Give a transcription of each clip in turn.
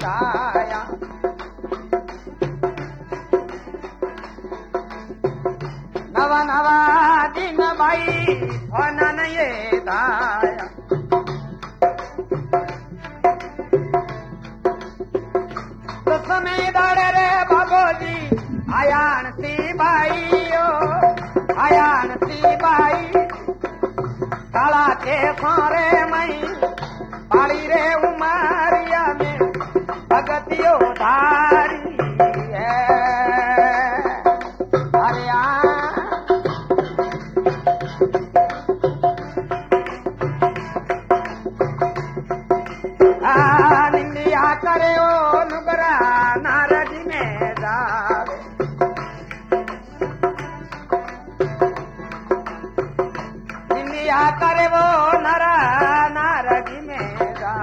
दाया। नवा नवा दिन भाई होनन ये दाया। तो समय दाड़े रे बाबूजी आयान सी भाईयो, आयान सी भाई काला के सारे मई पाड़ी रे उमरिया में भगतियो धारी है। अरे निंदिया करे ओ नुगरा नारद में जावे। निंदिया करे वो नरा नारद में जा।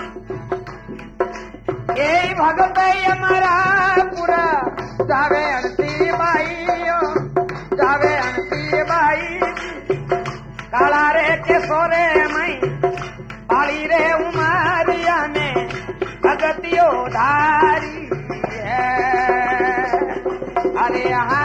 यही भगत हमारा पूरा जावे अणसी बाईयो, जावे अणसी बाई काला रे के सोरे मई पाली रे उमरिया में भगतियो धारी है। अरे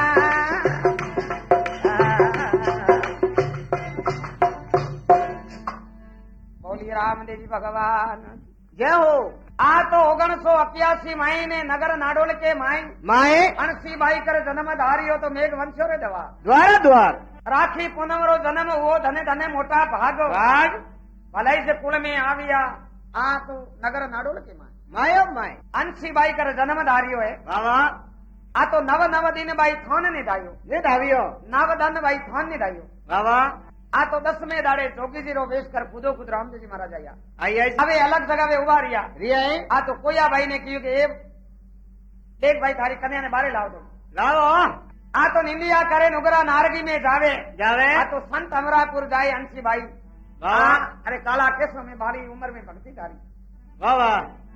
बोली रामदेव जी भगवान जय हो। आ तो 1981 महीने नगर नाडोल के माए अणसी बाई कर जन्म धारियो तो मेघ वंशो रे दवा द्वार द्वार राखी पूनम रो जन्म हुओ धने धने मोटा भागो भाग भलाई से कुल में आविया। आ तो नगर नाडोल के माए अंशी बाई कर जन्म धारियो है बाबा। आ तो नव नव दिन बाई थान ने धावियो नव धन बाई थान ने धावियो बाबा। आ तो 10 में दाड़े जोगी जी रो वेश कर खुदो खुद रामदेव जी महाराज आया। अबे अलग जगह वे उभा रिया है। आ तो कोया भाई ने कही कि देख भाई थारी कन्या ने बारे लाओ दो लाओ। आ तो निंदिया करे नुगरा नारगी में जावे जावे। आ तो संत अमरापुर जाए अंशी भाई। अरे काला केसो में बारी उम्र में भक्ति कारी बाबा।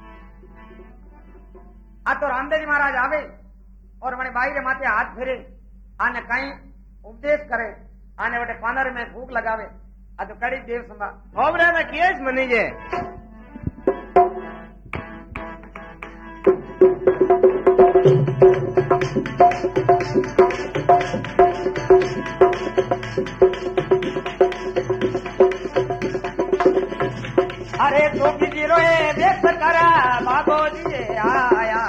आ तो रामदेव जी महाराज आवे और मैंने बाई रे माथे हाथ फेरे आने कहीं उपदेश करे आने बटे पानर में भूख लगावे। आ तो कड़ी देव संभा होबरे में केस मनीजे। अरे जोगी जी रोए देश करा बाबो जी आया।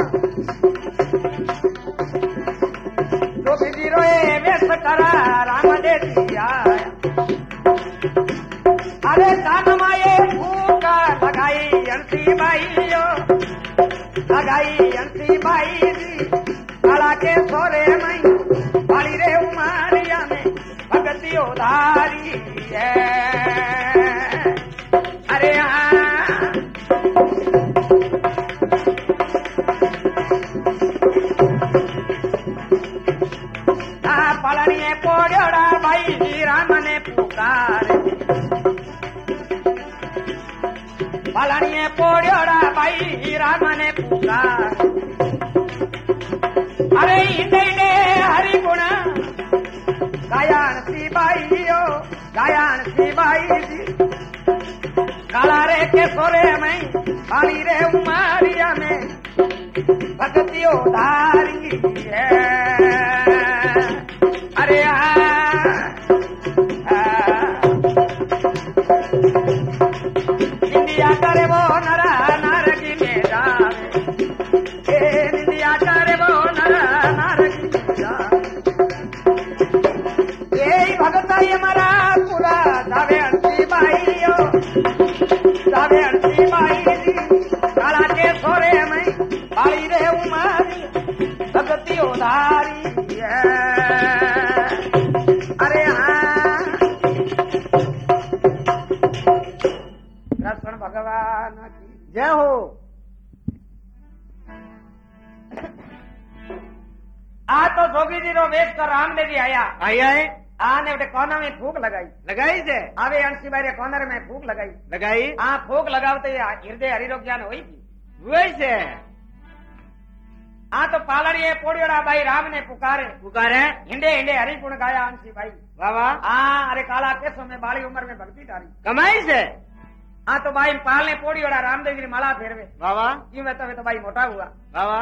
जोगी जी रोए वेश करा रामदेव जी आया। अरे कान माये भूख लगाई अंशी बाईयो, लगाई अंशी बाई जी काला के सोरे मई पाली रे उमरिया में भगतियो धारी है। अरे पलनिए पोड़ोड़ा भाई राम ने पुकारे। पलनिए पोड़ोड़ा भाई राम ने पुकारे। अरे इधे हरि गुण गायन सी बाईयो, गायन सी बाई जी काला रे के सोरे में पाली रे उमरिया में भगतियो धारी है। अरे निंदिया करे वो नरा नारगी में जावे। निंदिया करे वो नरा नारगी में जावे। यही भगत हमारा पूरा जावे अंशी बाईयो, जावे अंशी बाई जी काला के सोरे में पाली रे उमरी भगतियो धारी है। अरे कृष्ण भगवान की जय हो। आ तो जोगी जी रो वेश कर रामदेव जी आया है। आने बेटे कोना में फूक लगाई से आवे अंशी बाई रे कोनर में फूक लगाई। हाँ फूक लगावते हृदय हरिरो ज्ञान हुई थी वैसे। हाँ तो पालड़िए पोड़ियोड़ा भाई राम ने पुकारे हिंडे हिंडे हरि गुण गाया अंशी भाई बाबा। हाँ अरे काला केसो में बाली उम्र में भक्ति डारी कमाई से। हाँ तो भाई पालने पोड़ी वाला रामदेव जी ने माला फेरवे बाबा क्यों वे तो भाई मोटा हुआ बाबा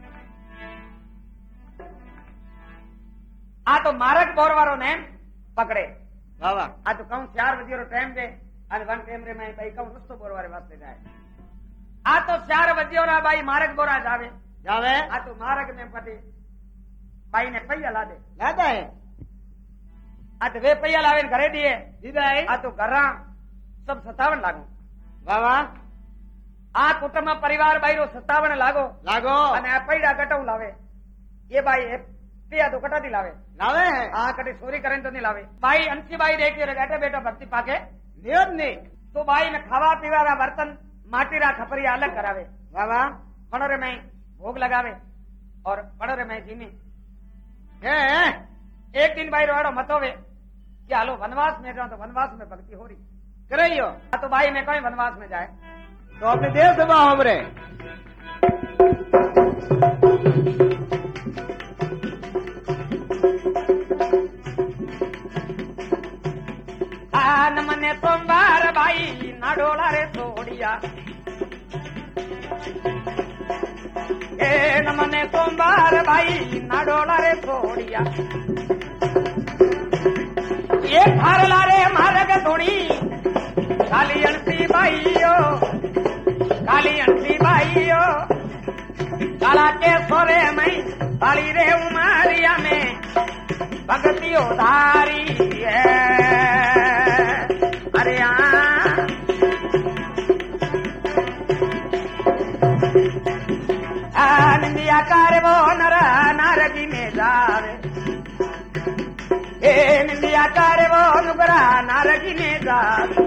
आ तो मारक बोर वारो ने पकड़े बाबा आ तो कहूं 4 बजे रो टाइम पे अने वन कैमरे में भाई कहूं नुस्तो बोर वारे वास्ते जाए आ तो 4 बजे रा भाई मारक बोरा जावे जावे आ तो मारक में पटे भाई ने पैया ला दे लादा है आ तो वे पैया लावे घरे दिए दीदा है आ तो घरा सब 57 लागो बाबा आ कुटुंब परिवार भाई रो 57 लागो लागो अने आ पैड़ा कटाऊ लावे ये भाई पिया तो कटा दी लावे लावे है आ कटे चोरी करें तो नहीं लावे भाई अंशी भाई देखियो रे बैठे बैठो भक्ति पाके नियत नहीं तो भाई ने खावा पीवा रा बर्तन माटी रा खपरिया अलग करावे बाबा पणोरे में भोग लगावे और पणोरे में जीने है एक दिन भाई रोड़ो मतोवे कि हालो वनवास में जाऊं तो वनवास में भक्ति हो रही करियो तो भाई मैं कहीं वनवास में जाए तो अपने देश सभा हमरे न मने सोमवार भाई नाडोला रे छोड़िया ए न मने सोमवार भाई नाडोला रे छोड़िया ये फारला रे मारग थोड़ी काली अंशी भाईयो काली अंशी भाईयो काला के सोरे में काली रे उमारिया में भगती उधारी है अरे निंदिया कार वो नर नारगी में जावे ए निंदिया कार वो नुगरा नारगी में जावे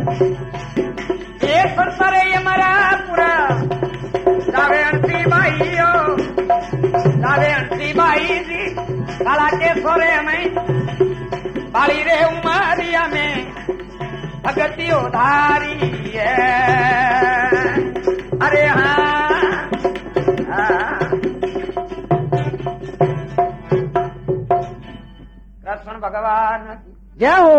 ये संसारे ये मरा पूरा जावे अंशी भाईयो जावे अंशी भाई जी काला के सोरे में बाली रे उमरिया में भगती उधारी है अरे हाँ कृष्ण भगवान जय हो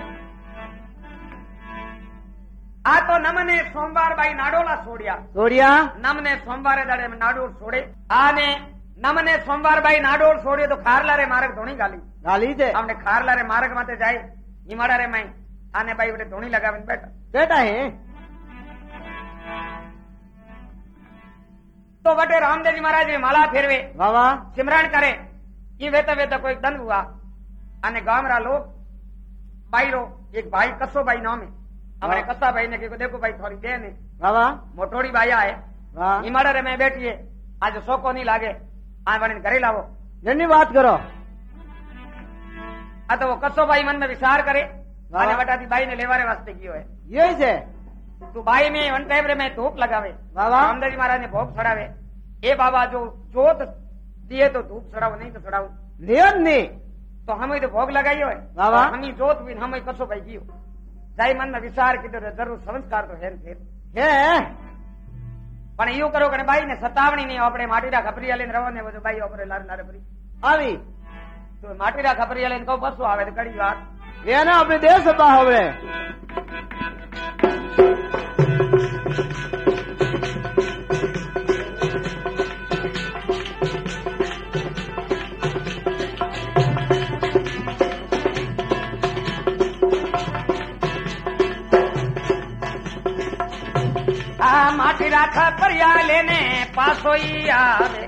आ तो नमने सोमवार भाई नाडोला छोड़िया छोड़िया नमने सोमवारे दाड़े में नाडोल छोड़े आने नमने सोमवार भाई नाडोल छोड़ियो तो खारला रे मार्ग धोनी गाली गाली दे हमने खारला रे मार्ग माते जाए हिमाड़ा रे मैं आने भाई बड़े धोनी लगावे बैठा बेटा है तो बटे रामदेव जी महाराज माला फेरवे बाबा सिमरण करे ये वेता वेता कोई दंड हुआ आने गांव रा लोग भाई रो एक भाई कसो भाई नाम है हमारे कसा भाई ने कहा देखो भाई थोड़ी देर ने बाबा मोटोड़ी भाई आए वाह हिमाड़ा रे में बैठिए आज सोको नहीं लागे आज बने घरे लावो जन्नी बात करो आ तो वो कसो भाई मन में विचार करे आने बटाती भाई ने लेवारे वास्ते कियो है यही से तो भाई में वन टाइम रे में धूप लगावे बाबा रामदेव जी महाराज ने भोग चढ़ावे ए बाबा जो जोत दिए तो धूप चढ़ाओ नहीं तो चढ़ाओ नियत नहीं तो हम तो भोग लगाइयो है बाबा हम जोत भी हम कसो भाई कियो जाई मन में विचार की तो जरूर संस्कार तो है फिर है पण यू करो कि भाई ने सतावणी नहीं अपने माटीरा खपरिया लेने रहो ने वो भाई अपने लारे लारे भरी આવી तो माटीरा खपरिया लेने को बसो आवे तो कड़ी बात ये ना अपने देश सभा हमरे माटीरा खपरिया लेने पासो ही आवे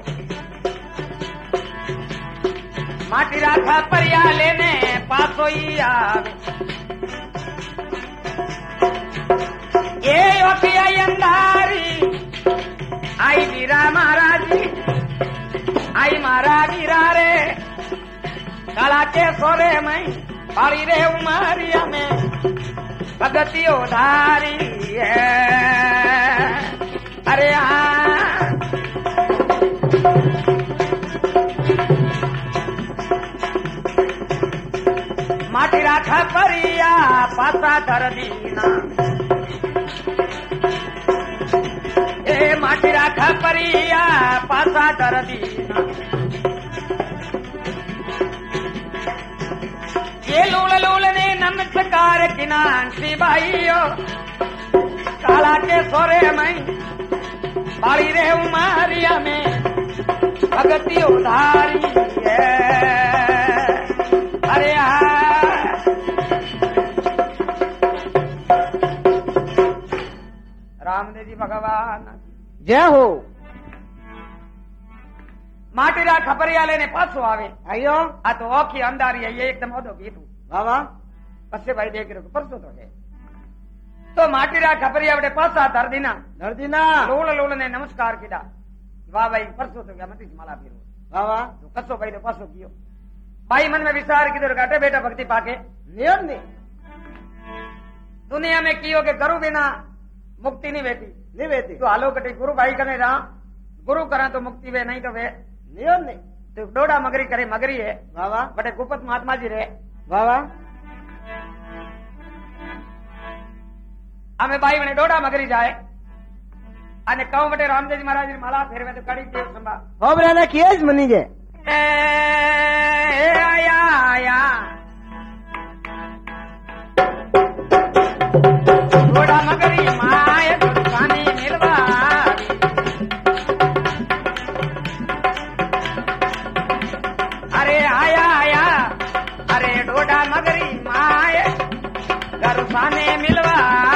माटीरा खपरिया लेने पासो ही आवे ये ओपिया अंधारी आई वीरा महाराजी आई मारा वीरा रे काला के सोरे में पाली रे उमरिया में भगती उधारी है अरे हाँ माटीरा खपरिया पासा धर दीना ए माटीरा खपरिया पासा धर दीना ये लूल लूल ने नमस्कार किनान सी भाइयो काला के सोरे मई बाड़ी रे उमारिया में भगती उधारी है। अरे रामदेव जी भगवान जय हो। माटीरा खपरिया लेने पासो आवे आयो आ तो ओखी अंधारी है ये एकदम ओदो गीतू बाबा पसे भाई देख रहे परसों तो है तो माटीरा खपरिया बड़े पासा धर दीना लोल लोल ने नमस्कार किया वाह भाई परसों तो क्या मत माला फिर बाबा तो कसो भाई तो पासो कियो भाई मन में विचार किधर घाटे बेटा भक्ति पाके नियम नहीं दुनिया में कियो के गुरु बिना मुक्ति नहीं बेटी तो हालो कटे गुरु भाई कने रहा गुरु करा तो मुक्ति वे नहीं तो वे नियम नहीं तो डोडा मगरी करे मगरी है बाबा बटे गुपत महात्मा जी रे बाबा हमें भाई बने डोडा मगरी जाए अने कहूं बटे रामदेव जी महाराज माला फेरवे तो कड़ी देव संभा हो बराना किएस मनी जे आया आया डोडा मगरी माय गुरसानी मिलवा अरे आया आया अरे डोडा मगरी माय गुरसाने मिलवा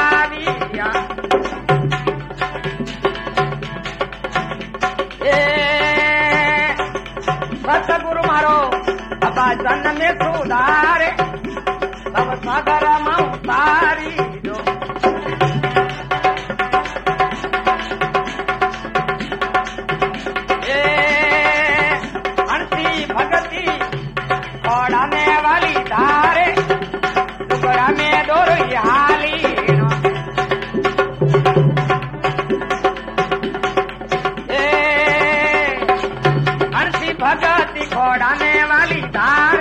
सतगुरु मारो अबा जन्म में सुधारे सब सागर माऊ तारी जो हंसी भगती ओढ़ाने वाली धारे टुकड़ा में डोरी हाली भगती खोड़ाने वाली धार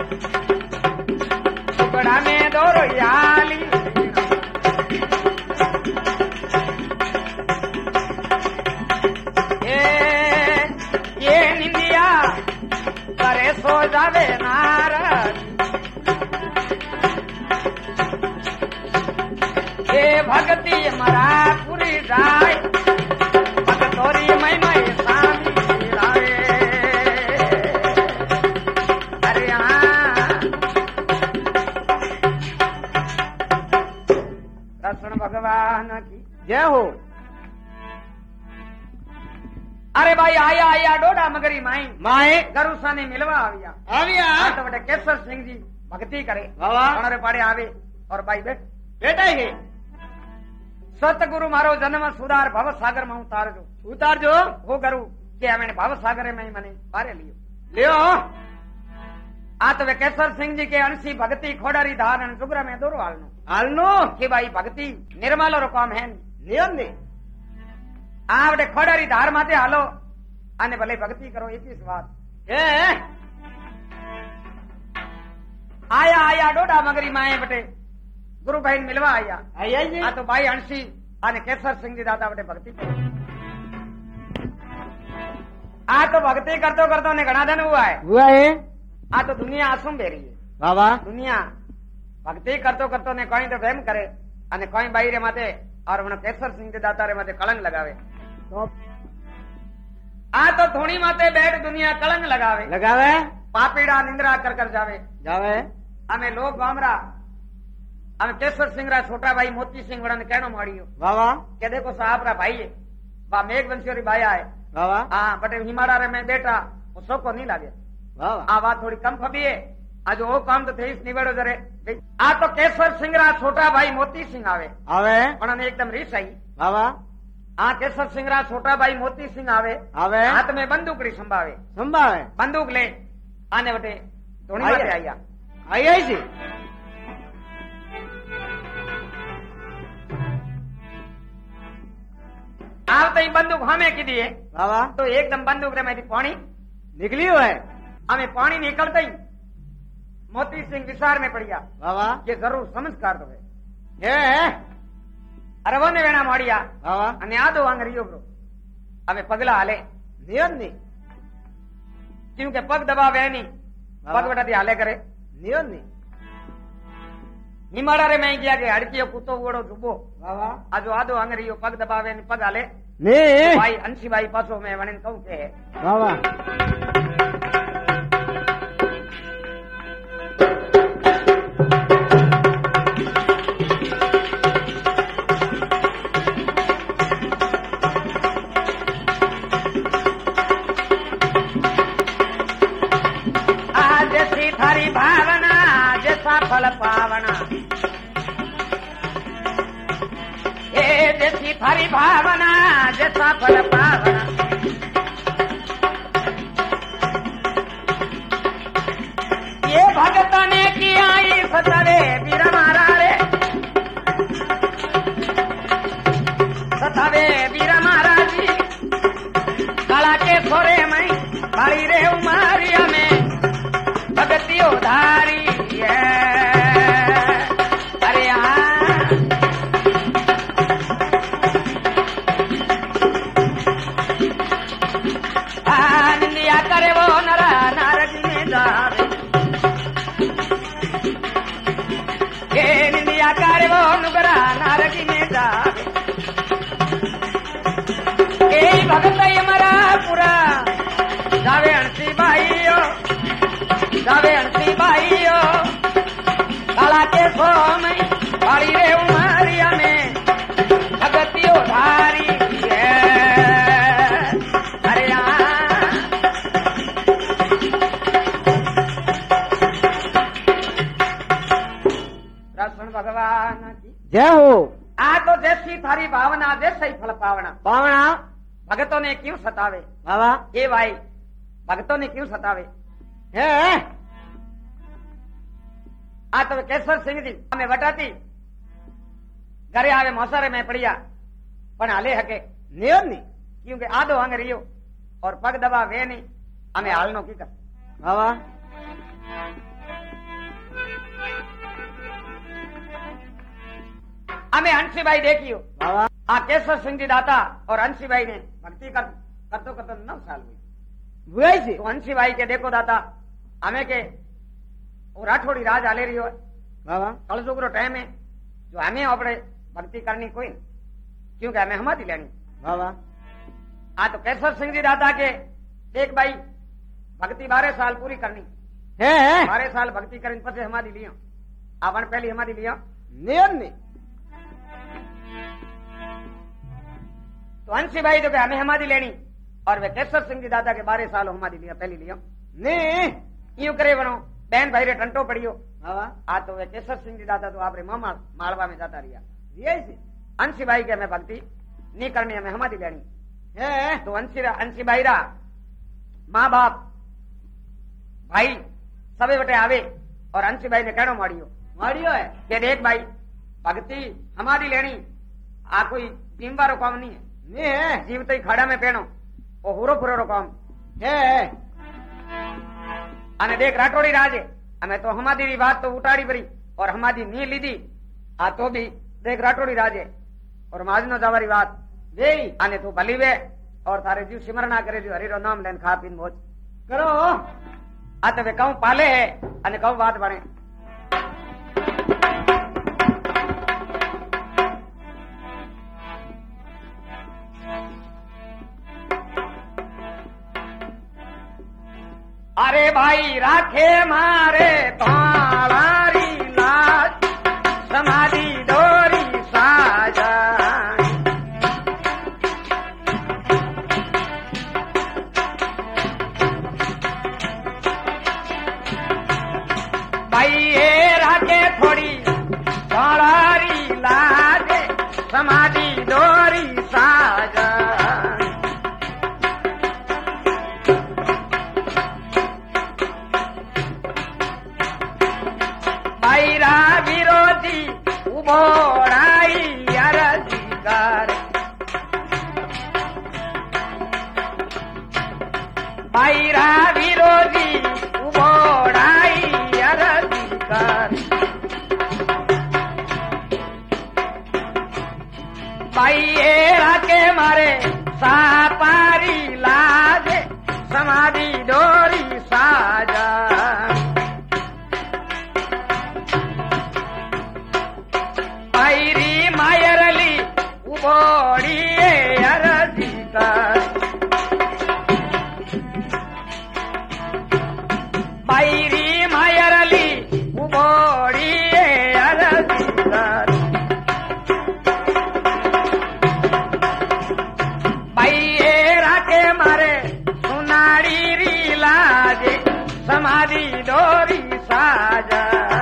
टुकड़ा में दो रोयाली ये निंदिया करे सो जावे नारद ये भगती मरा पूरी जाए भगतोरी मई मई स्वामी भगवान की जय हो। अरे भाई आया आया डोडा मगरी माई माए गरुसा ने मिलवा आविया तो बटे केसर सिंह जी भक्ति करे बाबा हमारे पाड़े आवे और भाई बेटा ही सतगुरु मारो जन्म सुधार भव सागर में उतार जो वो गरु के मैंने भव सागर में मने पारे लियो आ तो वे केसर सिंह जी के अंशी भक्ति खोडारी धारण जुगरा में दोरो हालनो कि भाई भक्ति निर्मल रो काम है नियम नहीं आवडे खोडारी धार माते हालो आने भले भक्ति करो एक ही बात आया आया डोडा मगरी माए बटे गुरु भाई मिलवा आया जी आ तो भाई अंशी आने केसर सिंह जी दादा बटे भक्ति आ तो भक्ति करतो करतो ने घना दिन हुआ है आ तो दुनिया आसुम बेरी है बाबा दुनिया भक्ति करतो करतो ने कोई तो वहम करे अने कोई बाई रे माते और उन केसर सिंह के दाता रे माते कलंग लगावे आ तो धोनी माते बैठ दुनिया कलंग लगावे पापीड़ा निंद्रा कर जावे हमें लोग गामरा हमें केसर सिंह रा छोटा भाई मोती सिंह वड़ा ने कहनो मारियो बाबा के देखो साहब रा भाई है बा मेघ वंशी बाया है बाबा हाँ बटे हिमाड़ा रे में बेटा वो सो को नहीं लागे आ बात थोड़ी कम फबी है आज वो काम तो थे इस निबड़ो जरे आ तो केसर सिंह रा छोटा भाई मोती सिंह आवे उन्होंने एकदम रीस आई बाबा हाँ केसर सिंह रा छोटा भाई मोती सिंह आवे हाथ में बंदूकड़ी संभावे बंदूक ले आने बटे धोनी माते आया जी आप तो बंदूक हमें की दिए बाबा तो एकदम बंदूक रे में पानी निकली हुआ है हमें पानी निकलते ही मोती सिंह विचार में पड़िया बाबा ये जरूर समझकार तो है अरे वो ने वेणा मारिया बाबा अने आदो आंगरियो ब्रो हमें पगला हाले नियम नहीं क्योंकि पग दबावे नहीं पग बटा हाले करे नियम नहीं हिमाड़ा रे मैं गया के हड़कियो कुत्तो वोड़ो जुबो वाह वाह आजो आदो अंगरियो पग दबावे ने पग हाले ने भाई अंशी भाई पासो में वणन कहूं के वाह वाह थारी भावना जैसा फल पावना ए जैसी थारी भावना जैसा फल पावना ये भगत ने किया सतरे वीर मारा रे सतवे वीर महाराज जी काला के सोरे में बाड़ी रे उमारिया में भगती उधारी अरे निंदिया करे वो नरा नारद में जावे ये निंदिया करे वो नुगरा नारद में जावे ये भगत मरा पूरा जावे हंसी भाइयों जावे हंसी भाइयों काला के सो में बाड़ी रे उमारिया में भगती उधारी अरे कृष्ण भगवान की जय हो आ तो जैसी थारी भावना जैसे ही फल पावना पावना भगतों ने क्यों सतावे वाह वाह ये भाई भगतों ने क्यों सतावे है आ तो केसर सिंह जी हमें वटाती घरे आवे मोसरे में पड़िया पण हाले हके नियम नहीं क्योंकि आधो अंग रियो और पग दबा वे नहीं हमें हालनो की कर वाह वाह हमें हंसी भाई देखियो वाह वाह आ केसर सिंह जी दाता और हंसी भाई ने भक्ति करतो करतो 9 साल हुई बुआई से तो हंसी भाई के देखो दाता हमें के वो राठौड़ी राज हाले रही हो वाह वाह कलजुग रो टाइम है जो हमें अपने भक्ति करनी कोई क्योंकि हमें हमारी लेनी वाह वाह आ तो केसर सिंह जी दादा के एक भाई भक्ति 12 साल पूरी करनी है 12 साल भक्ति करने पर हमारी लियो अपन पहली हमारी लियो नियम नहीं तो हंसी भाई तो हमें हमारी लेनी और वे केसर सिंह जी दादा के 12 साल हमारी लिया पहली लियो नहीं यूं करे बनो बहन भाई रे टंटो पड़ियो वाह वाह आ तो वे केसर सिंह जी दादा तो आपरे मामा मालवा में जाता रिया ये से हंसी भाई के हमें भक्ति नहीं करनी हमें हमारी लेनी है तो हंसी भाई रा माँ बाप भाई सबे बटे आवे और हंसी भाई ने कहनो मारियो मारियो है कि देख भाई भक्ति हमारी लेनी आ कोई बीमारो काम नहीं है नहीं है जीव तो खाड़ा में पहनो वो हुरो फुरो रो काम है अने देख राठौड़ी राज हमें तो हमारी बात तो उठाड़ी पड़ी और हमारी नी लीधी आ तो भी देख राठौड़ी राज और माजनो जावारी बात वे आने तो भली वे और थारे जीव सिमरना करे जो हरी रो नाम लेन खा पीन मोज करो आ तो वे कहूं पाले है अने कहूं बात बने अरे भाई राखे मारे तालारी लाज समाधि डोरी साजा भाई ये राखे थोड़ी तालारी लाज समाधि डोरी साजा विरोधी उभोड़ाई अरजी कर बाईरा विरोधी उभोड़ाई अरजी कर बाईरा के मारे सापारी लाज समाधि डोरी साजा उपोड़ी अरजी कर बाईरी मायरली उपोड़ी अरजी कर बाईए राके मारे सुनाड़ी री लाजे समाधि डोरी साजा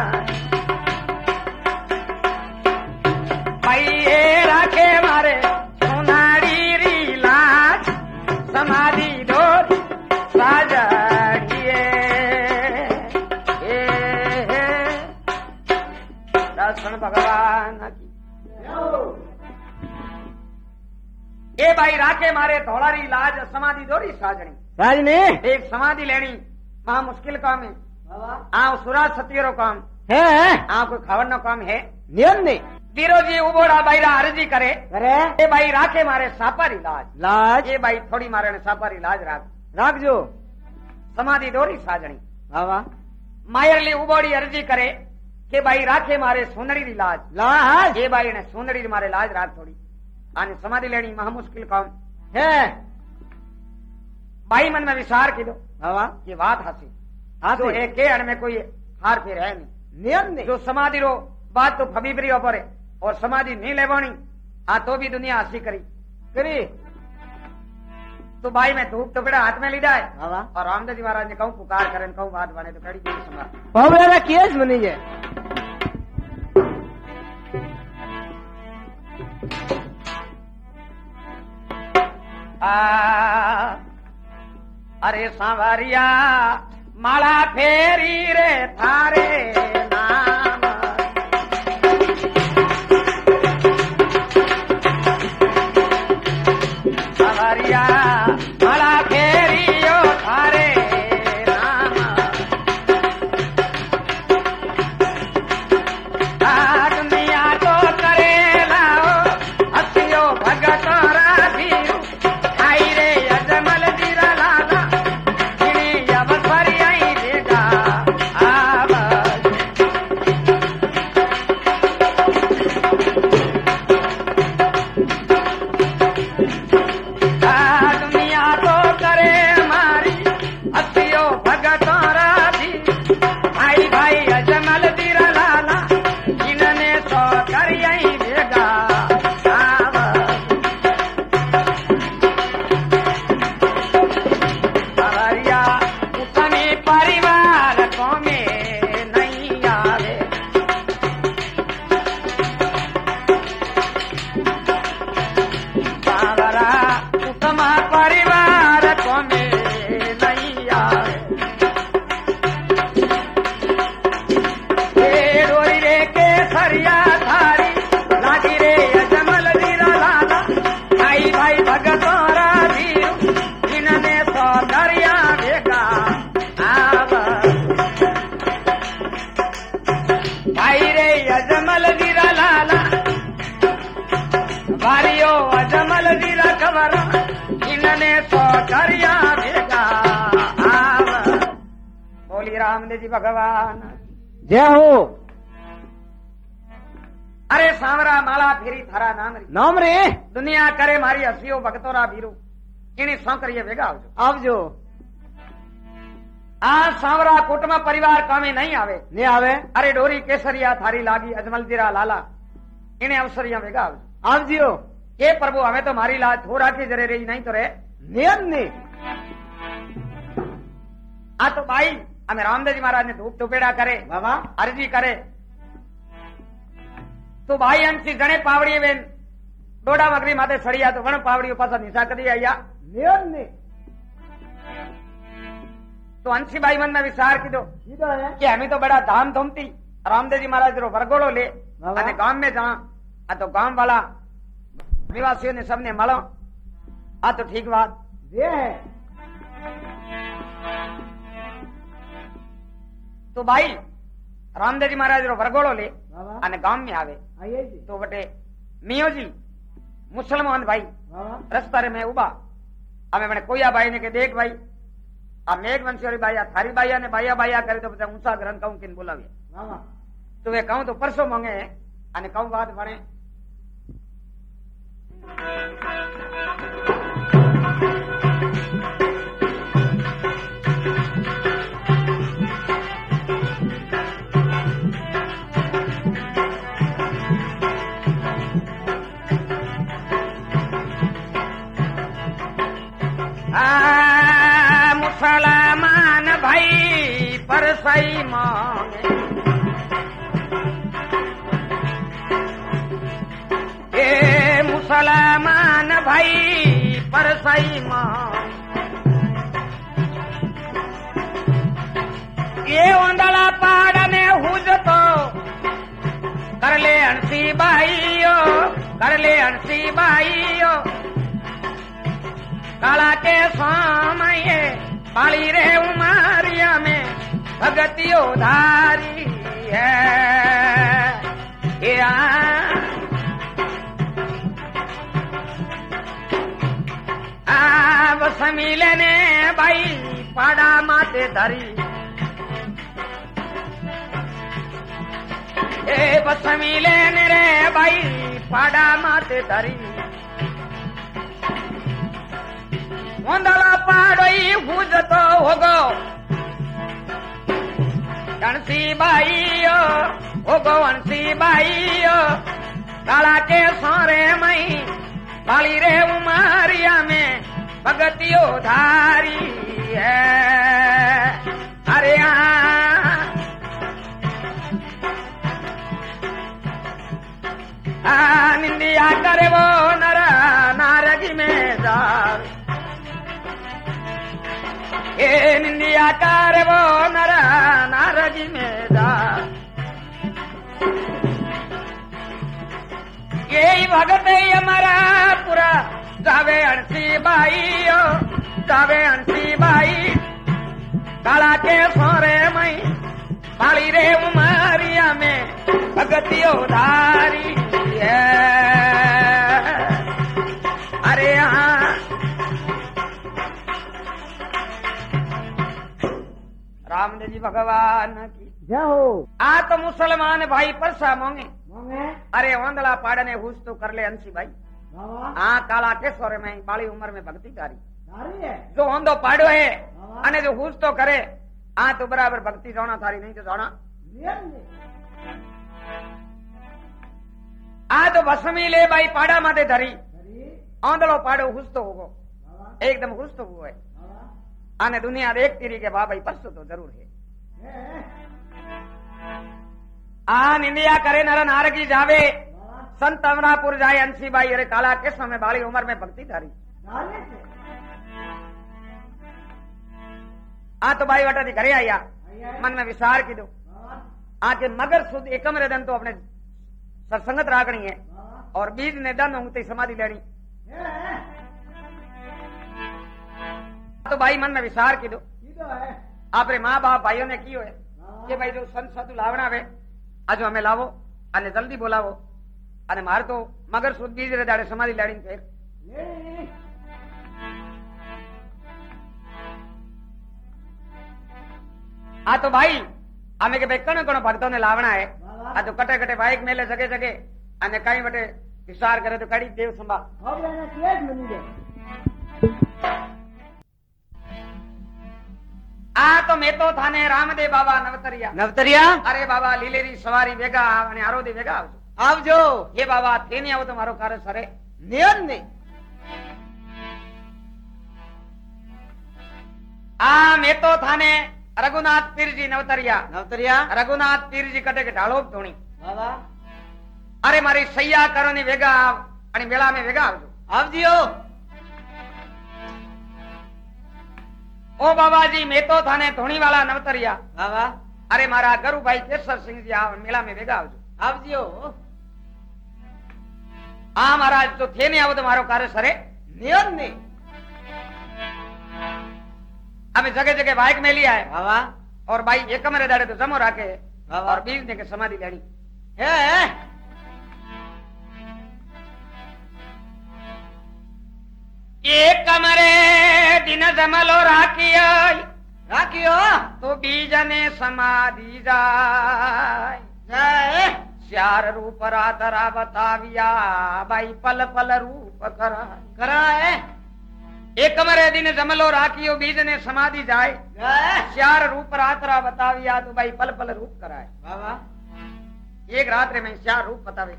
बाईए राके मारे सुनाड़ी री लाज समाधि डोरी साजा दर्शन भगवान की ए भाई राके मारे धौलारी लाज समाधि डोरी साजणी साजने एक समाधि लेनी महा मुश्किल काम है आ सुरा सतीरो काम है आ कोई खबर नो काम है नियम ने वीरो जी उबोड़ा बाईरा अर्जी करे करे ए भाई राखे मारे सापारी लाज लाज ए भाई थोड़ी मारे ने सापारी लाज राख जो समाधि डोरी साजणी वाह मायरली उबोड़ी अर्जी करे के भाई राखे मारे सोनड़ी री लाज लाज ए भाई ने सोनड़ी मारे लाज राख थोड़ी आने समाधि लेनी महा मुश्किल काम है भाई मन में विचार की दो वाह ये बात हसी हाँ तो एक के अण में कोई हार फिर है नहीं नियम ने जो समाधि रो बात तो फबीबरी पर है और समाधि नहीं लेवानी आ तो भी दुनिया हसी करी करी तो भाई मैं धूप टुकड़ा हाथ में लीधा है वाह और रामदेव जी महाराज ने कहूँ पुकार करे कहूँ बात बने तो कड़ी गई संभाल पवड़ा केस बनी है अरे सांवरिया माला फेरी रे थारे नाम सांवरिया माला फेरी ओ थारे नाम दुनिया तो करे लाओ हसियो भगत राधीरू आई रे अजमल दीरा लाला रामदेव जी भगवान जय हो। अरे सांवरा माला फेरी थारा नाम री नाम रे दुनिया करे मारी हसियो भगतोरा भीरू इन्हीं सौ करिए भेगा आवजो। आ सांवरा कुटुंब परिवार कामे नहीं आवे नहीं आवे। अरे डोरी केसरिया थारी लागी अजमल जीरा लाला इन्हें अवसरिया भेगा आवजियो। ये प्रभु हमें तो मारी लाज थोड़ा की जरे रही नहीं तो रे नियम ने आ तो भाई हमें रामदेव जी महाराज ने धूप टुपेड़ा करे बाबा अर्जी करे तो भाई अंशी गणे पावड़ी बेन डोडा मगरी माते सड़िया तो गण पावड़ी पासा निशा कदी आया नियम ने तो अंशी भाई मन में विचार की दो कि हमें तो बड़ा धाम धूमती रामदेव जी महाराज रो वरगोड़ो ले अने गांव में जा आ तो गांव वाला निवासियों ने सबने मलो आ तो ठीक बात ये है। तो भाई रामदेव जी महाराज रो वरगोड़ो ले अने गांव में आवे तो बटे मियो जी मुसलमान भाई रस्ता रे में उबा हमें मैंने कोया भाई ने के देख भाई आ मेघ वंशी भाई थारी भाइया ने भाइया भाइया करे तो बचा ऊंचा ग्रहण कहूं किन बोलावे तो वे कहूं तो परसों मांगे अने कहूं बात बने मुसलमान भाई पर सही मांगे, ए मुसलमान भाई पर सही मांगे, ये ओंदला पाड़ ने हुज तो कर ले हंसी बाईयो, कर ले हंसी बाईयो, काला के स्वामये पाली रे उमारिया में भगतियो धारी है। बस मिले ने भाई पाड़ा माते धरी, बस मिले ने रे भाई पाड़ा माते धरी, ओंदला पाड़ोई भूज तो होगो हंसी बाईयो, होगो हंसी बाईयो, काला के सोरे मई बाली रे उमारिया में भगतियो धारी है। अरे निंदिया करे वो नर नारगी में जावे, ए निंदिया करे वो नर नारगी में जावे, यही भगत हमारा पूरा जावे हंसी बाईयो, जावे हंसी बाई, काला के सोरे मई पाली रे उमारिया में भगतियो धारी है। अरे रामदेव जी भगवान की जय हो। आ तो मुसलमान भाई परसा मोंगे, मांगे अरे ओंदला पाड़ने हुस तो कर ले हंसी भाई, बाबा हाँ काला के सोरे में बाली उम्र में भक्ति कारी, नारी है जो ओंदो पाड़ो है बाबा अने जो हुस तो करे आ तो बराबर भक्ति जाना थारी, नहीं तो जाना नियम ने आ तो भस्मी ले भाई पाड़ा माते धरी, धरी ओंदलो पाड़ो हुस तो होगो, बाबा एकदम हुस तो हुआ है, बाबा आने दुनिया देख तीरी के बाबा परसो तो जरूर है। आ निंदिया करे नर नारगी जावे, बाबा संत अमरापुर जाए अंशी बाई, अरे काला के समय बाली उम्र में भक्ति धारी, नारी से आ तो बाई वटा थी घरे आया, आइए मन में विचार की दो बाबा आके मगर सुध एकम रदन तो अपने सत्संगत राखनी है, बाबा और बीज ने दन होंगते समाधि लेनी, तो भाई मन में विचार की दो कीधो है आपरे माँ बाप भाइयों ने की है बाबा कि भाई जो संत साधु लावना वे आज हमें लावो अने जल्दी बोलावो, अने मार तो मगर सुध बीज रे दाड़े समाधि लेनी फिर ले आ तो भाई हमें के भाई कण कण भक्तों ने लावना है, बाबा आ तो कटे कटे बाइक मेले जगे जगे अने कई बटे विचार करे तो कड़ी देव संभा हो गया ना केस मनी दे आ तो मैं तो थाने रामदेव बाबा नवतरिया, नवतरिया अरे बाबा लीलेरी सवारी वेगा अने आरोदी वेगा आवजो, आवजो ये बाबा थे नहीं आओ तो मारो कार्य सरे नियम ने आ मैं तो थाने रघुनाथ पीर जी नवतरिया, नवतरिया रघुनाथ पीर जी कटे के ढालो धोनी, बाबा अरे मारी सैया करो ने वेगा अने मेला में वेगा आवजो, आवजियो ओ बाबा जी मैं तो थाने धोनी वाला नवतरिया, बाबा अरे मारा गरु भाई केसर सिंह जी आ मेला में वेगा आवजो, आवजियो आ महाराज तो थे नहीं आओ तो मारो कार्य सरे नियम ने हमें जगह जगह बाइक में लिया है, बाबा और भाई एक कमरे दाड़े तो जमो राखे बाबा और बीज ने के समाधि लेनी, है एक कमरे दिन जमलो राखियो राखियो तो बीज ने समाधि जाय, जय श्यार रूप रातरा बताविया भाई पल पल रूप करा है। एक कमरे दिन जमलो राखियो बीज ने समाधि जाए श्यार रूप रातरा बताविया तो भाई पल पल रूप कराए। बाबा एक रात्रि में श्यार रूप बतावे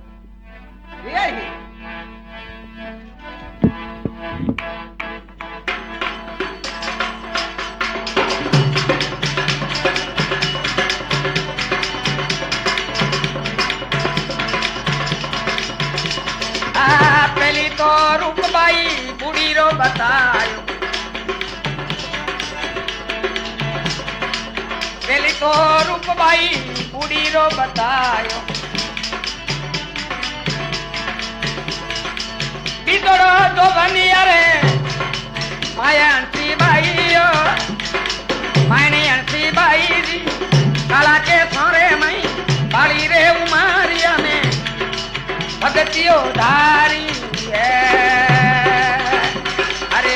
पहली तो रूप बाई बूढ़ी रो बतायो पहली तो रूप बाई बूढ़ी रो बतायो बिदड़ो जो बनिया रे माया अंशी बाई मायने अंशी बाई जी काला के सोरे मई बाड़ी रे उमारिया में भगतियो धारी अरे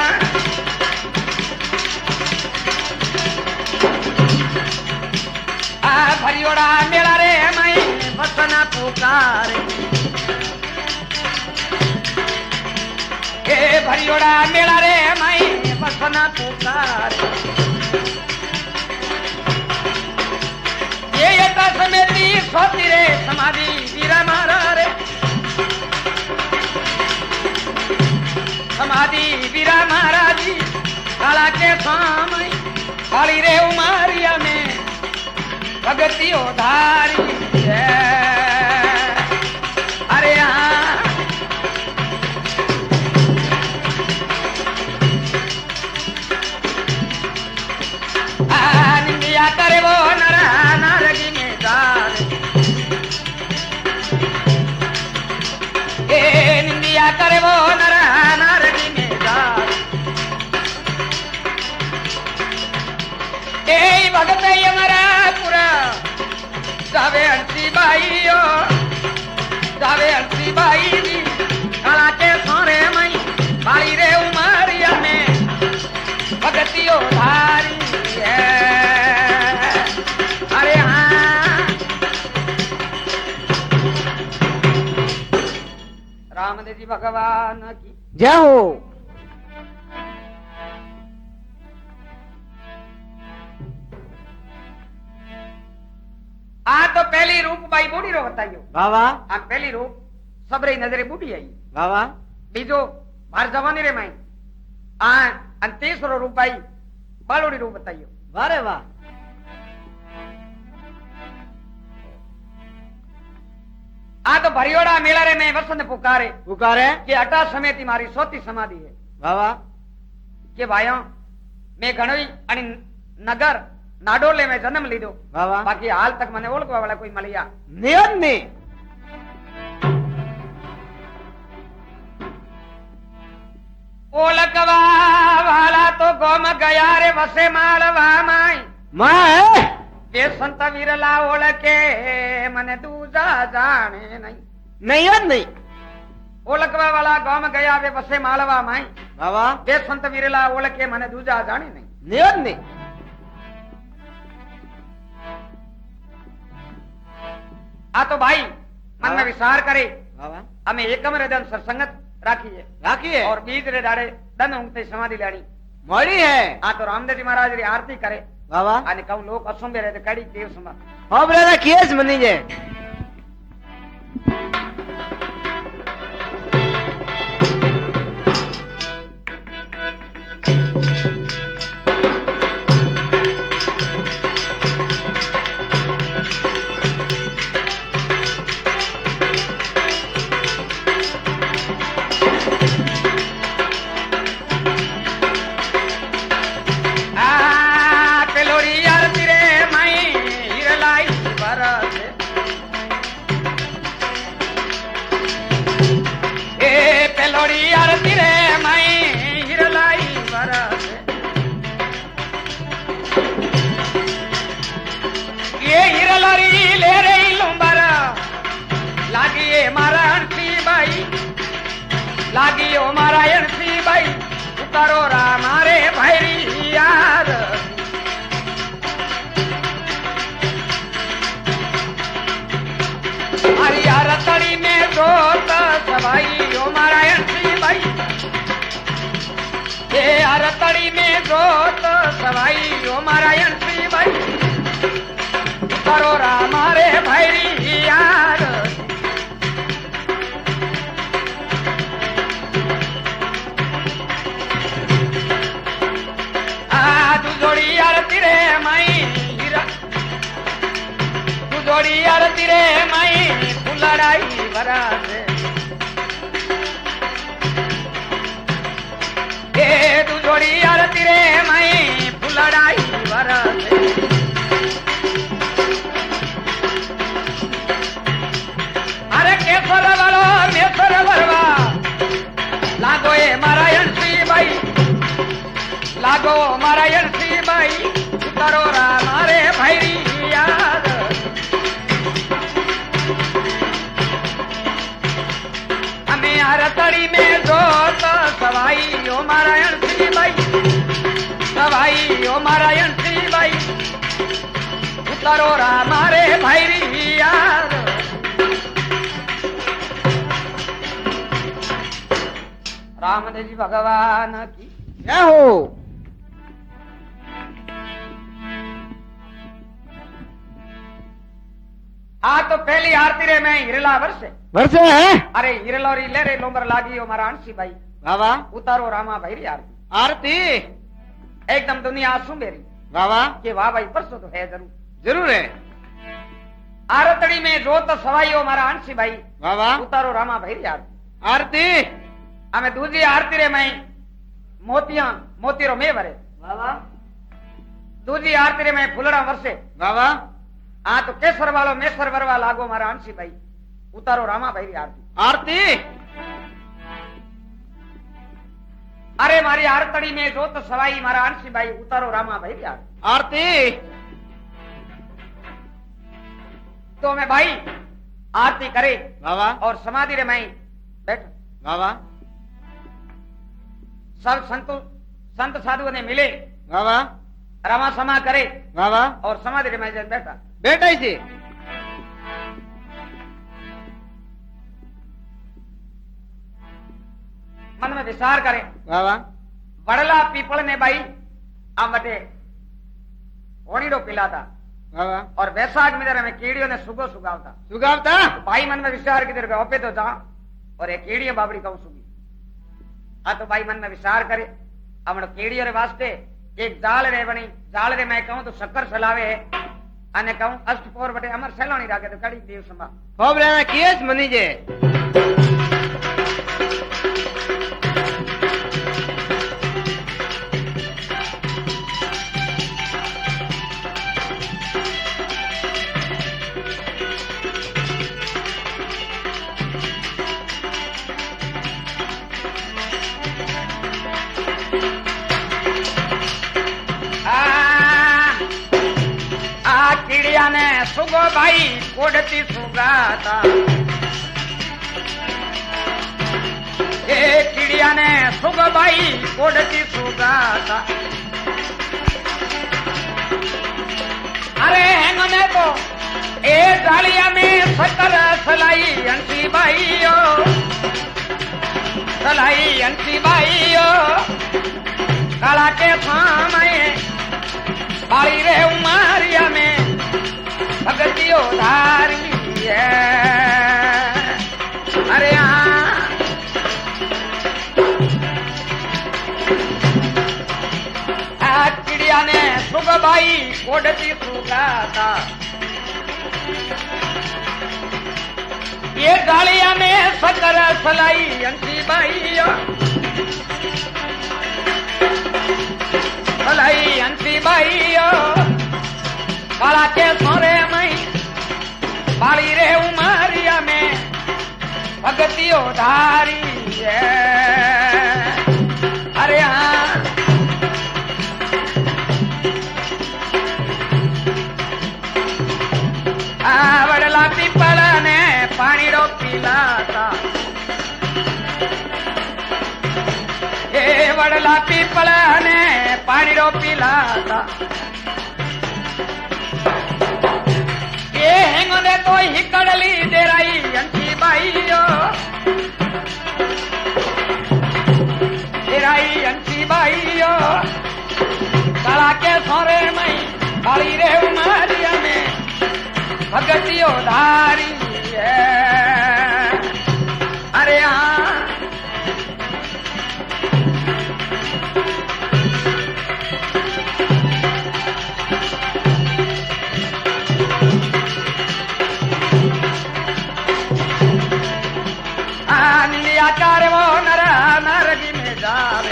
भरियोड़ा मेला रे मई बसना पुकारे भरियोड़ा मेला रे मई बसना पुकारे ये समेती सोती रे समाधि वीरा मारा रे समाधि वीरा महाराज जी काला के स्वामी काली रे उमारिया में भगतियो धारी अरे निंदिया करे वो नरा नारगी में जाने निंदिया करे वो नरा नारगी में जाने भगत मरा पूरा जावे अंशी बाई जावे अंशी बाई जी काला के सोरे मई बाड़ी रे उमारिया में भगतियो धारी अरे हाँ रामदेव जी भगवान की जय हो। तो पहली रूप भाई बूढ़ी रो बताइयो बाबा पहली रूप सबरे नजरे बूढ़ी आई बाबा बीजो बार जवानी रे माई तीसरो रूप भाई बालोड़ी रूप बताइयो वारे वाह तो भरियोड़ा मेला रे में वसंत पुकारे कि अटा समेत मारी सोती समाधि है बाबा के भाइयों मैं घणोई आणि नगर नाडोले में जन्म लीधो बाबा बाकी हाल तक मने ओळखवा वाला कोई मलिया नियम ने ओळखवा वाला तो गोम गया रे वसे मालवा माई मां ये संत विरला ओळखे मने दूजा जाने नहीं नहीं ओळखवा वाला गोम गया रे वसे मालवा माई बाबा ये संत विरला ओळखे मने दूजा जाने नहीं नियम ने तो भाई मन में विचार करे बाबा हमें एकम रे दन सत्संगत राखिए और बीज रे दाड़े दन उंगते समाधि लानी मोड़ी है तो रामदेव जी महाराज री आरती करे बाबा आने कहूं लोग असुंबे रहे कड़ी देव समा हो ब्रदर केस मनी जे लागियो नारायण सी भाई उतारो मारे भैरी यार जोत सवाई ओ मारा अंशी भाई ये अरतड़ी में जोत सवाई ओ मारा अंशी भाई करोरा मारे भैरी यार तू जोड़ी आरती रे माई तू जोड़ी आरती रे माई फुलड़ाई बरासे तू जोड़ी आरती रे माई फुलड़ाई बरासे अरे केसर वालो मेसर बरवा लागो ए मारा अंशी भाई लागो मारा अंशी भाई करोरा मारे भैरी याद हमें अरतड़ी में जोत सवाई ओ मारा अंशी भाई सवाई ओ मारा अंशी भाई करोरा मारे भैरी याद रामदेव जी भगवान की जय हो। तो पहली आरती रे मैं हिरला वर्षे वर्षे है। अरे हिरलोरी ले रे लोंबर लागी हो मारा अंशी भाई बाबा उतारो रामा भाई आरती आरती एकदम दुनिया आंसू मेरी बाबा के वाह भाई परसों तो है जरूर जरूर है। आरतड़ी में जोत सवाई हो मारा अंशी भाई बाबा उतारो रामा भाई आरती आरती हमें दूसरी आरती रे मैं मोतीरो में भरे बाबा दूसरी आरती रे मैं फुलड़ा वर्षे बाबा तो केसर वालो मेसर वरवा लागो मारा अंशी भाई उतारो रामा भाई आरती आरती अरे मारी आरतड़ी में जोत सवाई मारा अंशी भाई उतारो रामा भाई आरती आरती तो मैं भाई आरती करे बाबा और समाधि रे मैं बैठ बाबा सब संत साधुओं ने मिले बाबा रमा समा करे बाबा और समाधि रे मैं बैठा बेटा इसे मन में विचार करे बाबा बड़ला पीपल ने भाई आम बटे ओणीडो पिला था बाबा और वैशाख में में कीड़ियों ने सुगो सुगावता सुगावता भाई मन में विचार किधर गए ओपे तो जा और एक कीड़ियों बाबरी कहूं सुगी तो भाई मन में विचार करे हम कीड़ियों रे वास्ते एक जाल रे बनी जाल रे मैं कहूं तो शक्कर सलावे अने कहूं अष्टपोर बटे अमर सैलानी राखे तो कड़ी देव संभा खूब रहना किएस मनी जे कीड़िया ने सुगो भाई कोडती सुगाता कीड़िया ने सुगो भाई कोडती सुगाता अरे हैंगने तो ए जालिया में सकर सलाई अंशी भाई सलाई अंशी भाई काला के सामने बाड़ी रे उमारिया में भगतियो धारी है अरे चिड़िया ने सुग भाई कोडती सुगाता ये गाड़िया में सकर सलाई अंशी भाई सलाई अंशी भाई काला के सोरे मई बाड़ी रे उमारिया में भगतियो धारी है अरे वडला पीपल ने पानी रो पीलाता वडला पीपल ने पानी रो पीलाता ये हेंगोने तो हिकड़ली देराई अंशी बाई भगतियो धारी है। अरे हाँ निंदियाकार वो नर नरगी में जावे,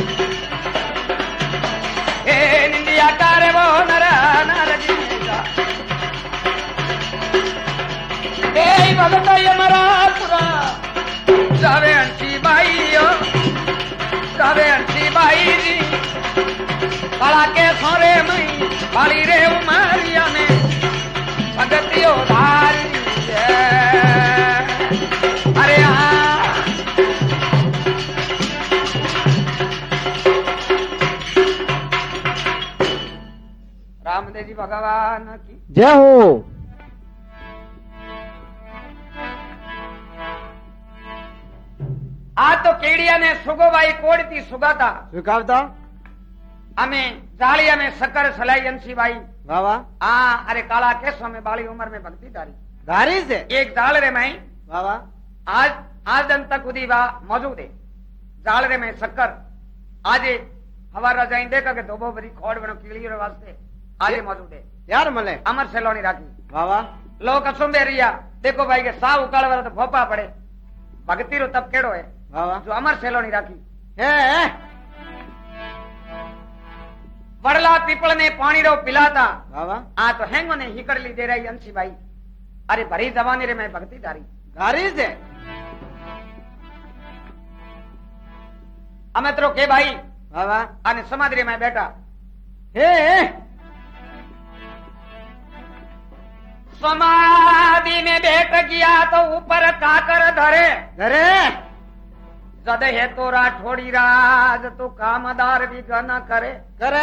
हे निंदियाकार वो नर नरगी में जावे। हे भगत यमरा पुरा जावे अंशी बाई हो, जावे अंशी बाई जी बड़ा के सोरे मई बाली रे उमरिया में भगतियो धारी है। अरे हाँ रामदेव जी भगवान की जय हो। आ तो केड़िया ने सुगोबाई कोड़ती सुगाता स्वीकारता हमें जालिया में शक्कर सलाई अंशी बाई वाह वाह। हाँ अरे काला केसो में बाली उम्र में भक्ति धारी धारी से एक जाल रे में वाह वाह। आज आज दिन तक उदी वा मौजूद है जाल रे में शक्कर आज हमारा जाइन देखा के धोबो भरी खोड़ बनो कीड़ी रे वास्ते आज मौजूद है यार मले अमर सेलोनी राखी वाह वाह। लोग असुंबे रिया देखो भाई के सा उकाल वाला तो भोपा पड़े भक्ति रो तब केड़ो है वाह वाह। जो अमर सेलोनी राखी है वड़ला पीपल ने पानी रो पिलाता वाह वाह। आ तो हैंगो ने हिकड़ ली दे रही अंशी भाई अरे भरी जवानी रे मैं भक्ति धारी धारी से अमित्रो के भाई वाह वाह। आने समाधि में बैठा हे समाधि में बैठ गया तो ऊपर काकर धरे धरे जद है तो राठौड़ी राज तो कामदार भी न करे करे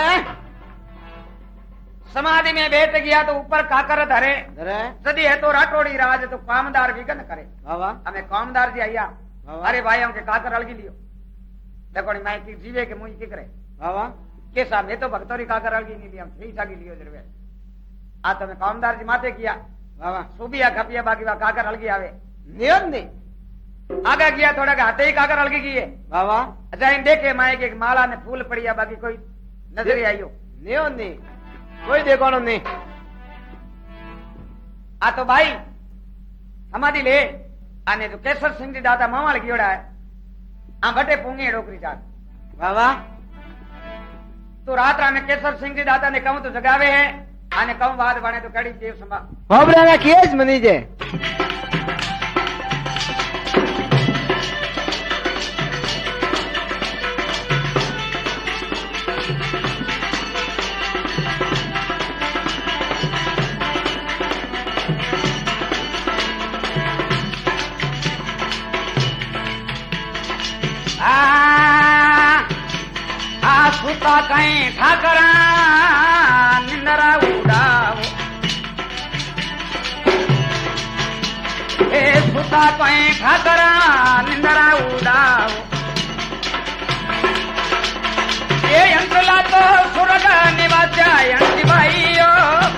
समाधि में बैठ गया तो ऊपर काकर धरे धरे जद है तो राठौड़ी राज तो कामदार भी न करे। वाह वाह। हमें कामदार जी आया वाह वाह। अरे भाई हमके काकर अलगी लियो देखो नहीं मैं की जीवे के मुझे की करे वाह वाह। के साहब मैं तो भक्तोरी काकर अलगी नहीं लिया ठीक ठाक लियो जरवे आ तो मैं कामदार जी माते किया वाह वाह। सुबिया खपिया बाकी वह काकर अलगी आवे नियत नहीं आगे गया थोड़ा के हाथे ही काकर अलगी की है वाह वाह। अच्छा इन देखे माए के माला ने फूल पड़िया बाकी कोई नजर आइयो नियत नहीं कोई देखो नहीं आ तो भाई समाधि ले आने तो केसर सिंह जी दादा मामाल गियोड़ा है आ बटे पुंगे डोकरी चार वाह वाह। तो रात में केसर सिंह जी दादा ने कहूं तो जगावे है आने कहूं बात बने तो कड़ी देव संभा होबरा केस मनी जे सुता कहीं ठाकरा निंदरा उड़ाओ सुता कहीं ठाकरा निंदरा उड़ाओ ये यंत्रला तो सुरग निवाचायंती भाइयो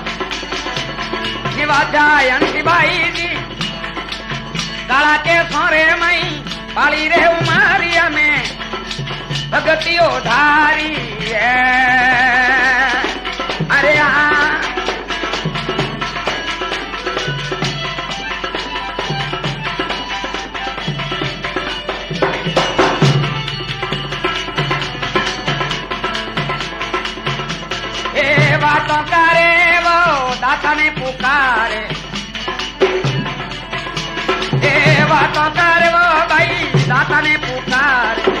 निवाचायंती भाई जी काला के सोरे मई पाली रे उमारिया में भगतियो धारी है। अरे हाँ ए बातों करे वो दाता ने पुकारे ए बातों करे वो भाई दाता ने पुकारे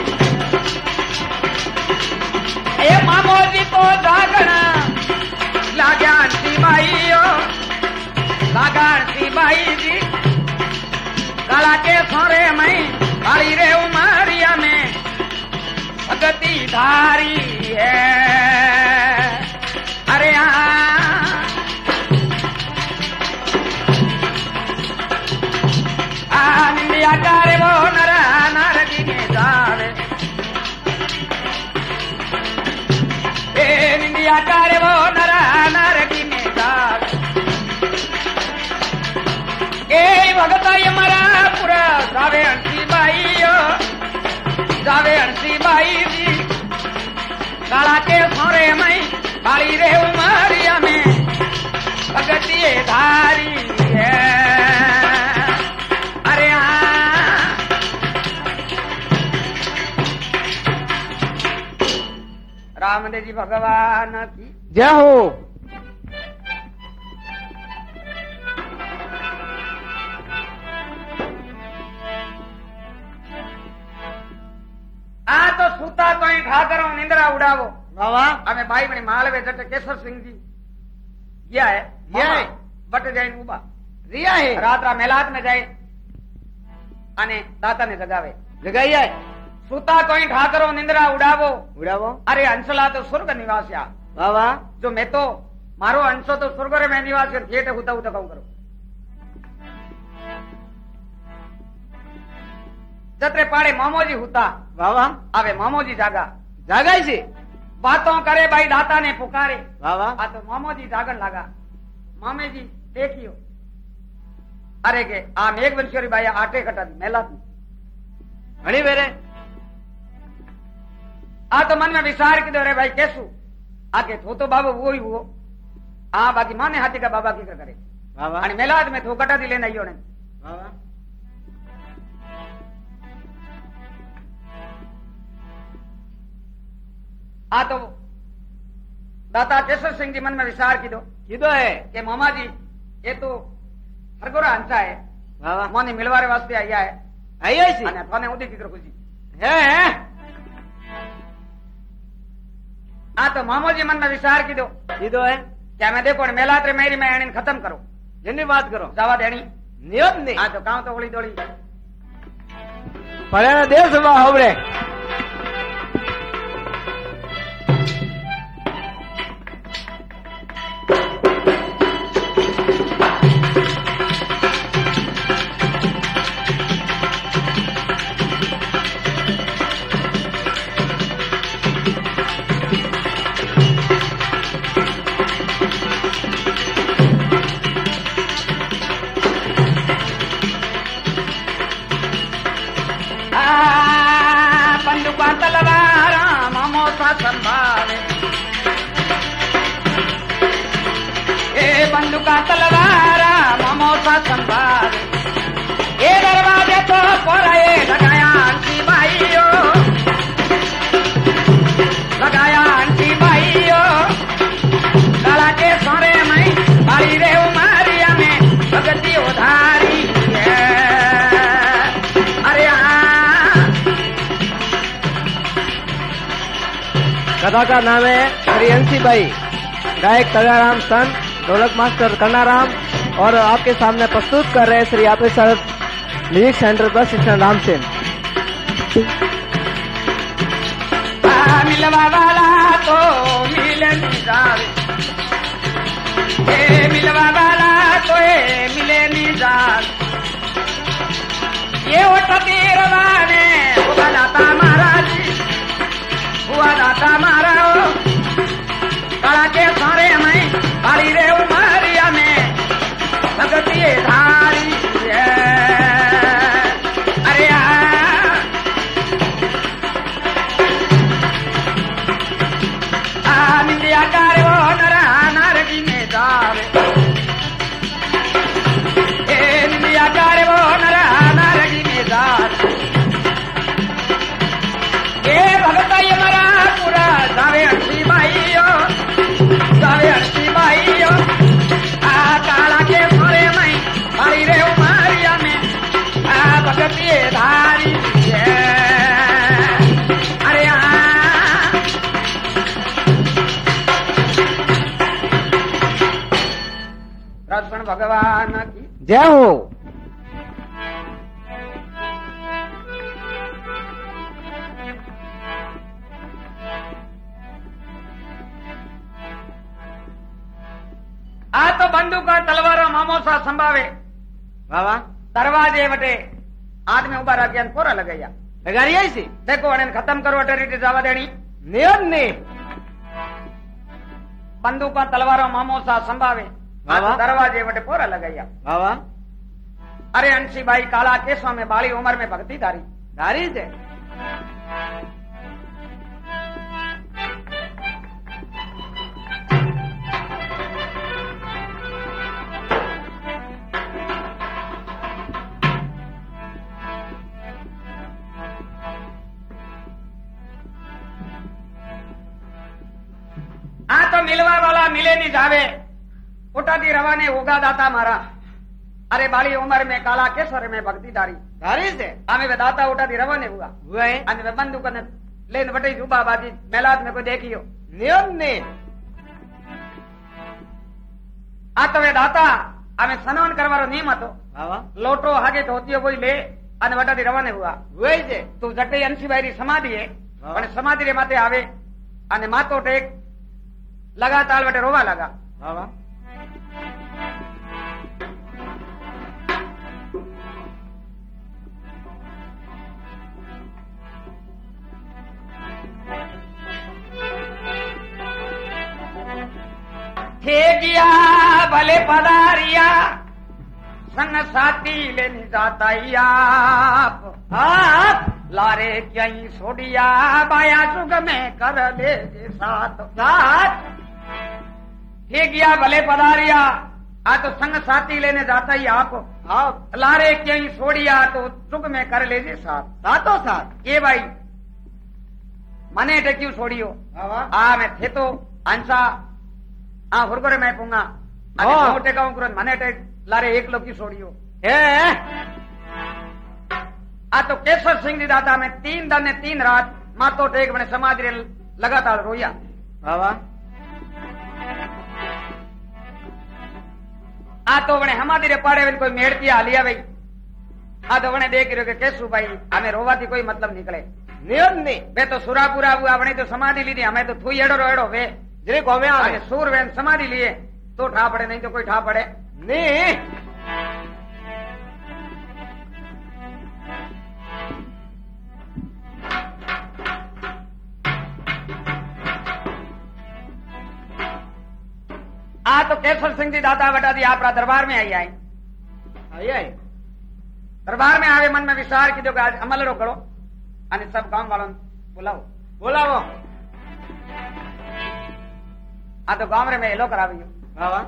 ए मामो जी को जागना लागा सिपाहियो लागा सिपाही जी काला के सोरे मई काली रे उमारिया में भगती धारी है। अरे निंदिया करे वो नर नारदी में जावे निंदिया करे वो नर नारदी में जावे भगत मरा पूरा जावे हंसी बाई जावे हंसी बाई जी काला के सोरे मई बाली रे उमरिया में भगती धारी है अरे हाँ रामदेव जी भगवान की जय हो। आ तो सूता तो ठाकरो निंद्रा उड़ावो बाबा हमें भाई बने मालवे जट केसर सिंह जी किया है बट जाए उबा रिया है रात्रा मेलात में जाए अने दाता ने जगावे जगाई है सूता कोई ठाकरो निंद्रा उड़ावो उड़ावो अरे अंशला तो स्वर्ग निवासिया बाबा जो मैं तो मारो अंशो तो स्वर्ग रे में निवास थिएट हुता हुता कहूं करो जत्रे पाड़े मामोजी हुता बाबा आवे मामोजी जागा जागाई से बातों करे भाई दाता ने पुकारे बाबा आ तो मामोजी जागन लगा मामे जी देखियो अरे के आ मेघ वंशोरी भाई आटे कटा दी मेला दी घणी बेरे आ तो मन में विचार की दो रे भाई कैसू आके तो बाबू वो ही वो आ बाकी माने हाथी का बाबा की करे बाबा आणि मेलाद में थो कटा दी लेना आयो ने बाबा आ तो दाता केशव सिंह जी मन में विचार की दो है कि मामा जी ये तो हरगोरा अंचा है बाबा मोने मिलवारे वास्ते आया है आई सी અને કોને ઉદી ફિકર ખુશી है आ तो मामोजी मन में विचार की दो है क्या मैं देखो मेलात रे मेरी मैं एनी खत्म करो जिन्नी बात करो जावा देनी नियत नहीं आ तो काउ तो ओली दोली पड़े ना देश बा होबरे बंदूका तलवारा मामो सा संभाले ए बंदूका तलवारा मामो सा संभाले ए दरवाजे तो पोराए लगाया आंटी भाइयो लगाया आंटी भाइयो काला के सोरे में बाली रे उमरिया में भगती उधारी है अरे कथा का नाम है हरिवंशी भाई, गायक तगाराम सन, ढोलक मास्टर कन्नाराम और आपके सामने प्रस्तुत कर रहे श्री आपे sir music centre bus station रामसेन। मिलवा वाला तो मिले नहीं जावे, मिलवा वाला तो मिले नहीं जावे, ये उठ तीरवाने हुआ दाता महाराज, हुआ दाता मारा हो कड़ा के सारे में बाली रे उमरिया में भगती धारी है। अरे निंदिया कार्य वो नरा नारगी में जावे, निंदिया कार्य वो नरा नारगी में जावे, भगत ये मरा पूरा जावे हंसी भाइयो, जावे हंसी भाइयो, काला के सोरे में बाली रे उमरिया में भगत ये धारी है। अरे कृष्ण भगवान की जय हो। आ तो बंदूक तलवार मामो सा संभावे बाबा दरवाजे वटे आदमी उबा राखिया पोरा लगाया लगाई सी देखो अने खत्म करो टेरिटी जावा देनी नियत ने बंदूक तलवार मामो सा संभावे बाबा दरवाजे वटे पोरा लगाया बाबा अरे अंशी भाई काला केसों में बाली उम्र में भक्ति धारी धारी से तो मिलवा वाला मिले नहीं जावे उठाती रवाने होगा दाता मारा अरे बाली उम्र में काला केसर में भक्ति धारी धारी से आमे वे दाता उठाती रवाने हुआ अने वे बंदूक ने लेन बटे जुबा बाजी मेलाद में कोई देखियो नियम ने आ तो वे दाता आमे स्नान करवारो नियम हतो लोटो हागे धोतियो कोई ले अने वटाती रवाने हुआ से तू जटे अंशीबाई समाधि है पण समाधि रे माथे आवे अने मातो टेक लगातार बटे रोवा लगा थे गया भले पधारिया संग साथी लेने जाता आप लारे क्याई सोडिया बाया जुग में कर ले साथ साथ थे गया भले पधारिया आ तो संग साथी लेने जाता ही आप लारे क्याई सोडिया तो जुग में कर ले साथ साथों साथ ये भाई मने क्यों छोड़ियो मैं थे तो अंसा हुरगोरे मैं पूंगा मोटे गाँव कुरन मने लारे एक लोग की छोड़ियो तो केशव सिंह जी दादा में 3 दिन ने 3 रात मातो टेक बने समाधि रे लगातार रोया तो बने हमारी रे पाड़े कोई मेड़ पिया हालिया भाई तो बने देख रहे केशु भाई हमें रोवा थी कोई मतलब निकले नियम नहीं वे तो सुरापुरा हुआ अपने तो समाधि ली थी हमें तो थू एड़ो एड़ो वे जरे को में सूर वेन समाधि लिए तो ठा पड़े नहीं तो कोई ठा पड़े नहीं तो केशव सिंह जी दादा बटा दी आप दरबार में आई दरबार में आवे मन में विचार की जो आज अमल रो करो अने सब गांव वालों बुलाओ तो गांव में हेलो करावियो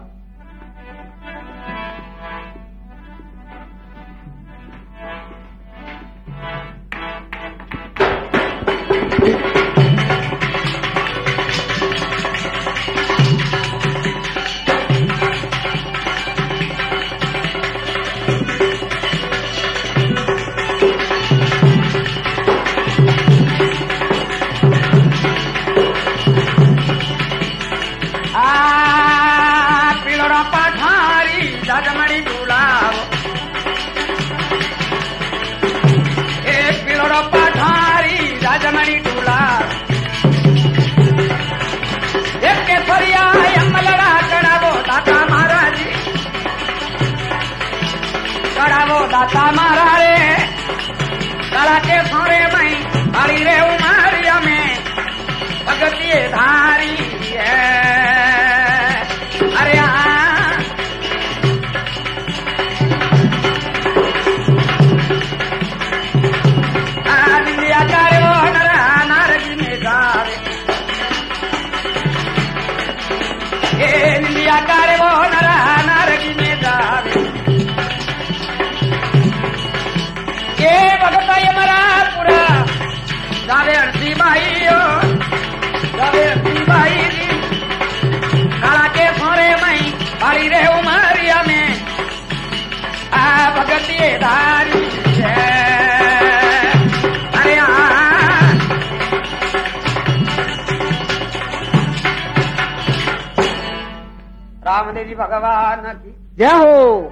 दाता मारा रे कला के सोरे मई हरी रे उमारिया में भगती धारी है अरे निंदिया करे वो नारजी में जावे निंदिया करे वो नारजी में जावे भगत मरा पूरा जावे अर्सी भाई काला के सोरे मई बाड़ी रे उमरिया में भगत धारी है अरे रामदेव जी भगवान की जय हो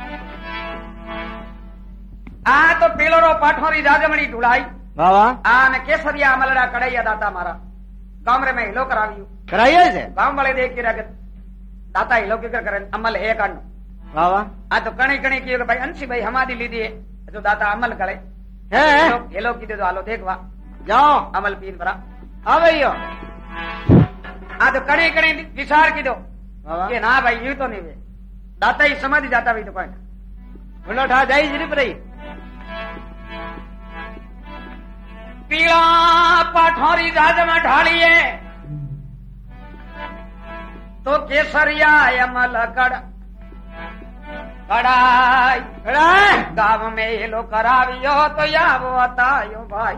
तो पेलो रो पाठोरी राजमणी ढुलाई ने केसरिया अमलड़ा कड़ैया दाता मारा गांव में हिलो करावियो कराइए से गांव वाले देख के रखे दाता हिलो के करे अमल है कांडो तो कणी कणी की भाई अंशी भाई हमारी ली दिए जो दाता अमल करे हिलो की दे दो आलो देखवा जाओ अमल पीन भरा भैया तो कणी कणी विचार की दो कि ना भाई यू तो नहीं वे दाता ही समाधि जाता भाई तो कहीं उन्हों ठा जाई जिरिप रही पीला पाठौरी जाज में ढालिए तो केसरिया यमल कड़ाई गांव में ये लो करावियो तो या वो बतायो भाई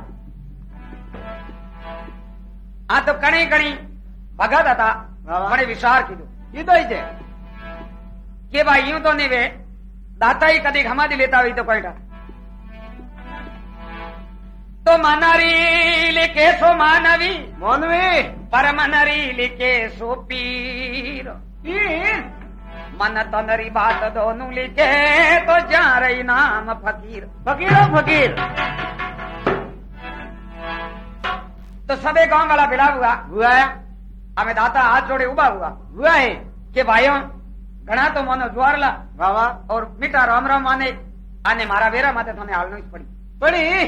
आ तो कणी कणी भगत था बड़े विचार कीधो ये तो ही छे के भाई यूं तो नहीं वे दाता ही कदी हमारी लेता हुई तो कोई तो मनरी लिखे सो मानवी मौनवी पर मनरी लिखे सो पीर मन तनरी बात दोनों लिखे तो जा रही नाम फकीर फकीर फकीर तो सबे गांव वाला बिड़ा हुआ है हमें दाता हाथ जोड़े उबा हुआ है कि भाइयों घना तो मोनो ज्वारला बाबा और मीठा राम राम माने आने मारा वेरा माते थाने हालनो पड़ी पड़ी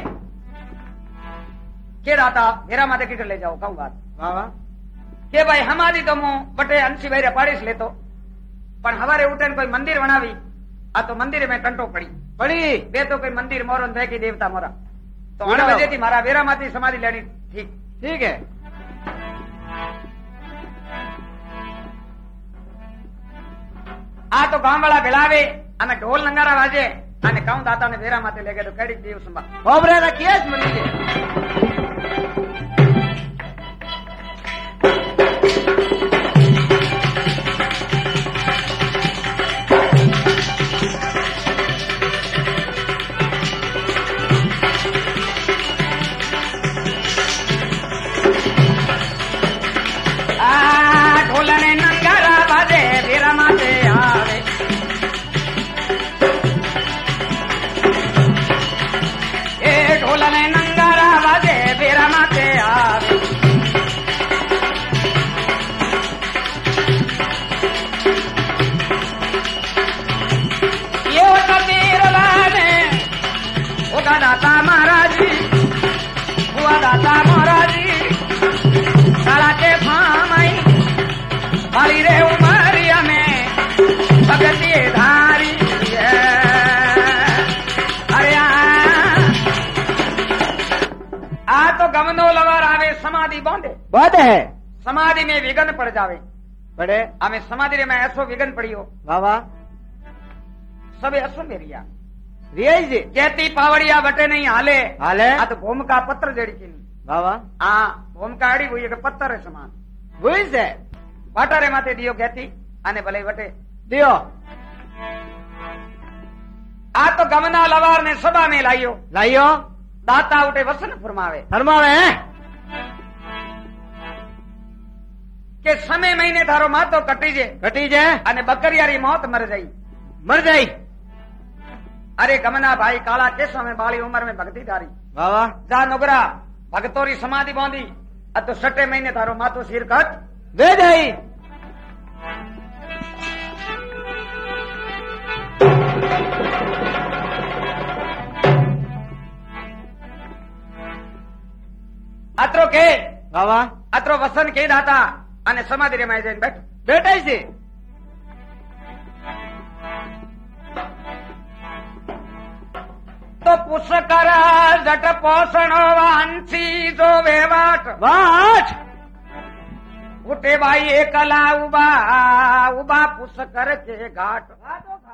के दाता वेरा माते किधर ले जाओ कहूँ बात बाबा के भाई हमारी तो मुंह बटे अंशी भाई पाड़ीस लेतो पण हवारे उठे कोई मंदिर बनावी आ तो मंदिर में टंटो पड़ी बे तो कोई मंदिर मोरो थे कि देवता मोरा तो 8 बजे थी मारा वेरा माती समाधि लेनी ठीक है आ तो गांव वाला बिलावे हमें ढोल नंगारा वाजे आने कहूं दाता ने वेरा माते लेके तो कड़ी देव संभा ओबरे ना केस मंदिर ढोलने नंगारा बाजे वेरा माते आवे ए ढोलने नंगारा बाजे वेरा माते आवे ये होता तीर लाने होगा दाता महाराजी हुआ दाता महाराजी काला के फामाई वाली रे उमरिया में भगती धारी अरे आ तो गमनो लवर आवे समाधि बांधे है समाधि में विघन पड़ जावे बड़े हमें समाधि में ऐसो विघन पड़ी हो बाबा सबे असो मेरिया रियाई जी कहती पावड़िया बटे नहीं हाले आ तो भूम का पत्र जड़ी की नहीं बाबा हाँ भूम का अड़ी हुई है पत्थर है समान वही से वाटारे माते दियो कहती आने भले वटे दियो आ तो गमना लवार ने सभा में लाइयो दाता उठे वसन फरमावे के समय महीने थारो मातो कटी जे अने बकरियारी मौत मर जाई अरे गमना भाई काला केसो में बाली उम्र में भक्ति धारी बाबा जा नुगरा भगतोरी समाधि बांधी तो 6 महीने थारो मातो सिर कट दे जाई अत्रो के बाबा अत्रो वसन के दाता अने समाधि रे में जैन बैठाई से तो पुष्कर जट पोषणो वांसी जो वेवाट उठे भाई एकला उबा पुष्कर के घाट